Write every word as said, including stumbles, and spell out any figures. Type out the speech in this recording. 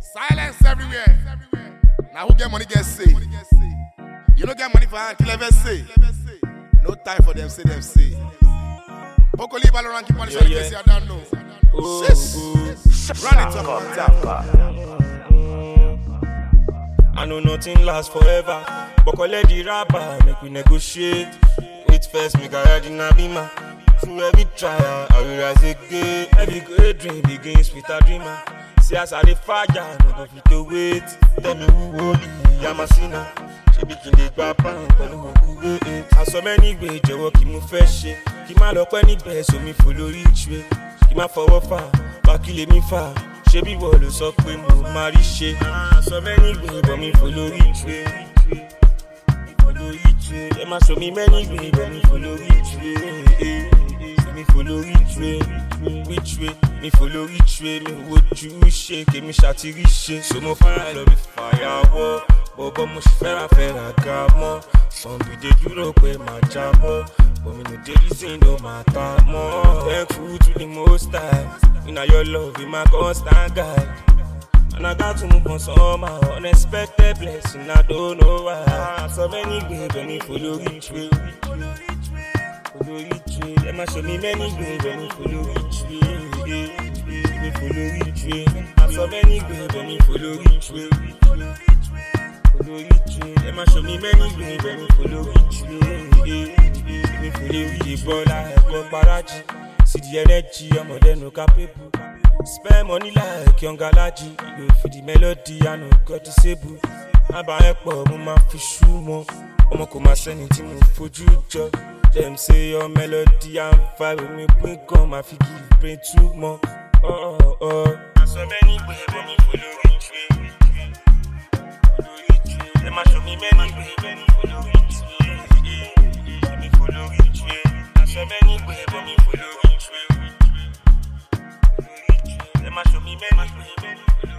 Silence everywhere. Now who get money get say. You don't get money for hand, kill ever say. No time for them, say them say. Bokoli Baloran keep on the yeah, case, I don't know. Ooh, Shish. ooh. Run it up on top. I know nothing lasts forever. Bokole the rapper, make we negotiate. Wait first, make I ride in a beamer. Through every trial, I will rise again. Every great dream begins with a dreamer. See as I dey fire, no go fit to wait. Tell me who holy, I'm a sinner. She be king the papa, pẹ̀lú òkú eight. I so many ways, jọ̀wọ́ kí mo fẹ́ ṣe. Kí má lọ pẹ́ níbẹ̀, so mi follow each way. Kí má fọwọ́ fà, bá kí lè mi fà. Ṣé bí wọ́n ló sọ pé mo máa rí ṣe? I so many ways, but mi follow each way. Follow each way. Ẹ má show me many ways, but mi follow each way. Me follow each way, which way? Me follow each way, me would you shake, me shati riche. So mo fire love be firework, bobo mo fera fera gamo. Some be dey duro pe ma jamo, but me no dey reason no matter more. Thankful to the most high, in your love be my constant guide. And I got to move on somehow, unexpected blessing, I don't know why. So many ways, but me follow each way. Follow each way, let me show me many ways, but me follow each way. Me follow each way, and so many ways, but me follow each way. Follow each way, let me show me many ways, but me follow each way. Me follow each way, like a parachi. See the energy, I'm more than no capable. Spend money like young galaji. You go for the melody, I know got to say boo. I buy a pop, my fish more. I'm come my send it in for you, job. Them say your melody and vibe with me, bring come, I feel give brain too more. Oh, oh, oh. So many ways, but me follow each way. Follow each way. Them a show me many ways, but me follow each way. Me follow each way. So many ways, but me follow each way. Follow each way. Them a show me many ways, but me follow each way.